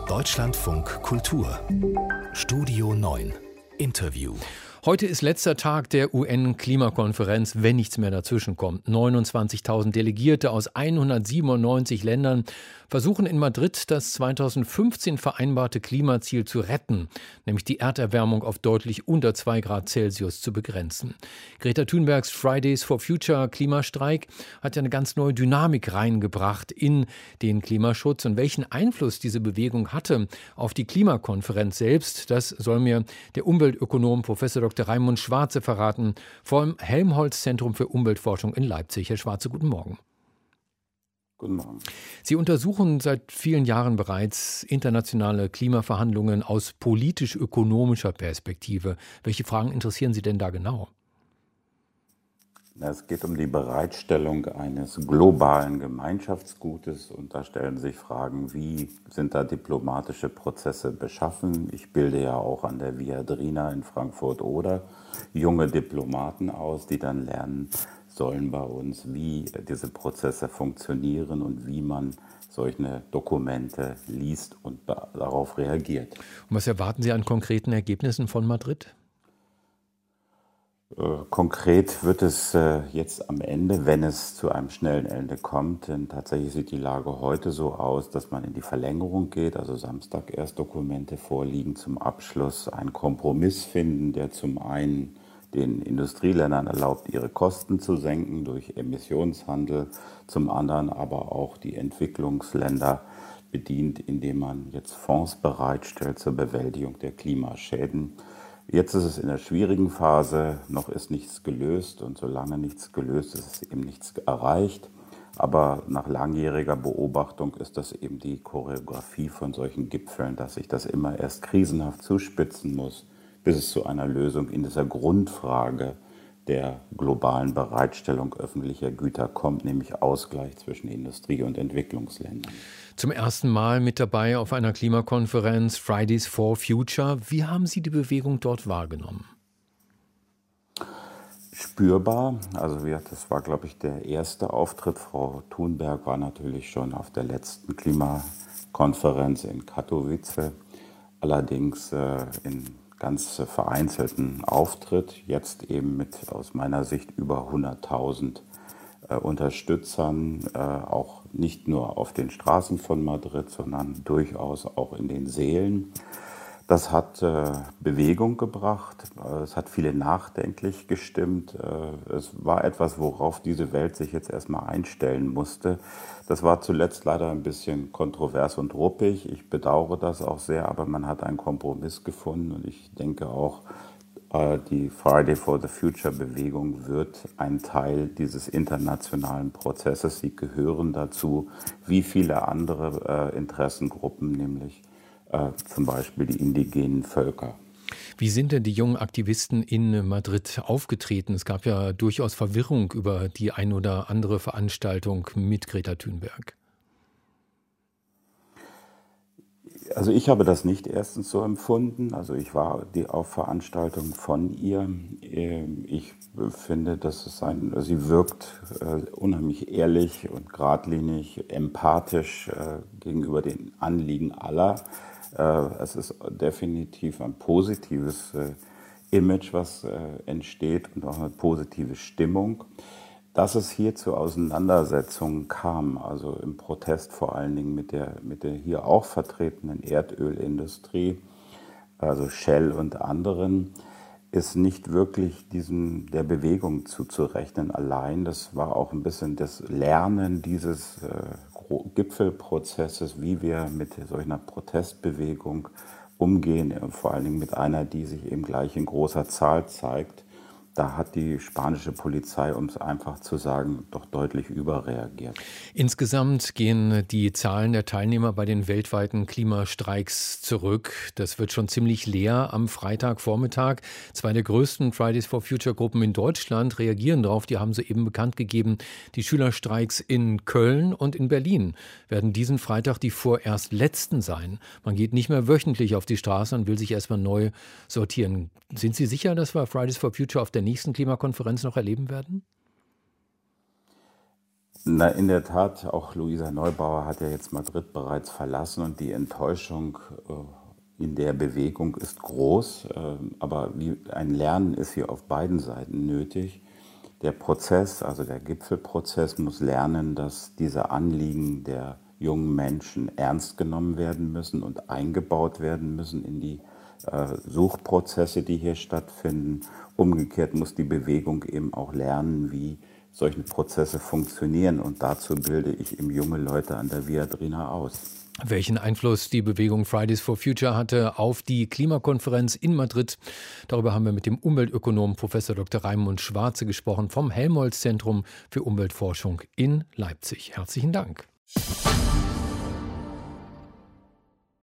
Deutschlandfunk Kultur Studio 9 Interview. Heute ist letzter Tag der UN-Klimakonferenz, wenn nichts mehr dazwischenkommt. 29.000 Delegierte aus 197 Ländern versuchen in Madrid das 2015 vereinbarte Klimaziel zu retten, nämlich die Erderwärmung auf deutlich unter 2 Grad Celsius zu begrenzen. Greta Thunbergs Fridays for Future Klimastreik hat ja eine ganz neue Dynamik reingebracht in den Klimaschutz. Und welchen Einfluss diese Bewegung hatte auf die Klimakonferenz selbst, das soll mir der Umweltökonom Professor Dr. Raimund Schwarze verraten, vom Helmholtz-Zentrum für Umweltforschung in Leipzig. Herr Schwarze, guten Morgen. Guten Morgen. Sie untersuchen seit vielen Jahren bereits internationale Klimaverhandlungen aus politisch-ökonomischer Perspektive. Welche Fragen interessieren Sie denn da genau? Es geht um die Bereitstellung eines globalen Gemeinschaftsgutes und da stellen sich Fragen, wie sind da diplomatische Prozesse beschaffen? Ich bilde ja auch an der Viadrina in Frankfurt oder junge Diplomaten aus, die dann lernen sollen bei uns, wie diese Prozesse funktionieren und wie man solche Dokumente liest und darauf reagiert. Und was erwarten Sie an konkreten Ergebnissen von Madrid? Konkret wird es jetzt am Ende, wenn es zu einem schnellen Ende kommt, denn tatsächlich sieht die Lage heute so aus, dass man in die Verlängerung geht, also Samstag erst Dokumente vorliegen, zum Abschluss einen Kompromiss finden, der zum einen den Industrieländern erlaubt, ihre Kosten zu senken durch Emissionshandel, zum anderen aber auch die Entwicklungsländer bedient, indem man jetzt Fonds bereitstellt zur Bewältigung der Klimaschäden. Jetzt ist es in der schwierigen Phase, noch ist nichts gelöst und solange nichts gelöst ist, ist eben nichts erreicht. Aber nach langjähriger Beobachtung ist das eben die Choreografie von solchen Gipfeln, dass sich das immer erst krisenhaft zuspitzen muss, bis es zu einer Lösung in dieser Grundfrage der globalen Bereitstellung öffentlicher Güter kommt, nämlich Ausgleich zwischen Industrie- und Entwicklungsländern. Zum ersten Mal mit dabei auf einer Klimakonferenz Fridays for Future. Wie haben Sie die Bewegung dort wahrgenommen? Spürbar. Also das war, glaube ich, der erste Auftritt. Frau Thunberg war natürlich schon auf der letzten Klimakonferenz in Katowice, allerdings in ganz vereinzelten Auftritt, jetzt eben mit aus meiner Sicht über 100.000 Unterstützern, auch nicht nur auf den Straßen von Madrid, sondern durchaus auch in den Sälen. Das hat Bewegung gebracht, es hat viele nachdenklich gestimmt. Es war etwas, worauf diese Welt sich jetzt erstmal einstellen musste. Das war zuletzt leider ein bisschen kontrovers und ruppig. Ich bedauere das auch sehr, aber man hat einen Kompromiss gefunden und ich denke auch, die Friday for the Future Bewegung wird ein Teil dieses internationalen Prozesses. Sie gehören dazu, wie viele andere Interessengruppen, nämlich zum Beispiel die indigenen Völker. Wie sind denn die jungen Aktivisten in Madrid aufgetreten? Es gab ja durchaus Verwirrung über die ein oder andere Veranstaltung mit Greta Thunberg. Also ich habe das nicht erstens so empfunden. Also ich war auf Veranstaltungen von ihr. Ich finde, sie wirkt unheimlich ehrlich und geradlinig, empathisch gegenüber den Anliegen aller. Es ist definitiv ein positives Image, was entsteht und auch eine positive Stimmung. Dass es hier zu Auseinandersetzungen kam, also im Protest vor allen Dingen mit der hier auch vertretenen Erdölindustrie, also Shell und anderen, ist nicht wirklich der Bewegung zuzurechnen allein. Das war auch ein bisschen das Lernen dieses Gipfelprozesses, wie wir mit solch einer Protestbewegung umgehen, vor allen Dingen mit einer, die sich eben gleich in großer Zahl zeigt. Da hat die spanische Polizei, um es einfach zu sagen, doch deutlich überreagiert. Insgesamt gehen die Zahlen der Teilnehmer bei den weltweiten Klimastreiks zurück. Das wird schon ziemlich leer am Freitagvormittag. 2 der größten Fridays for Future Gruppen in Deutschland reagieren darauf. Die haben soeben bekannt gegeben, die Schülerstreiks in Köln und in Berlin werden diesen Freitag die vorerst letzten sein. Man geht nicht mehr wöchentlich auf die Straße und will sich erstmal neu sortieren. Sind Sie sicher, dass wir Fridays for Future auf der nächsten Klimakonferenz noch erleben werden? Na, in der Tat, auch Luisa Neubauer hat ja jetzt Madrid bereits verlassen und die Enttäuschung in der Bewegung ist groß. Aber ein Lernen ist hier auf beiden Seiten nötig. Der Prozess, also der Gipfelprozess, muss lernen, dass diese Anliegen der jungen Menschen ernst genommen werden müssen und eingebaut werden müssen in die Suchprozesse, die hier stattfinden. Umgekehrt muss die Bewegung eben auch lernen, wie solche Prozesse funktionieren. Und dazu bilde ich eben junge Leute an der Viadrina aus. Welchen Einfluss die Bewegung Fridays for Future hatte auf die Klimakonferenz in Madrid, darüber haben wir mit dem Umweltökonom Prof. Dr. Raimund Schwarze gesprochen vom Helmholtz-Zentrum für Umweltforschung in Leipzig. Herzlichen Dank.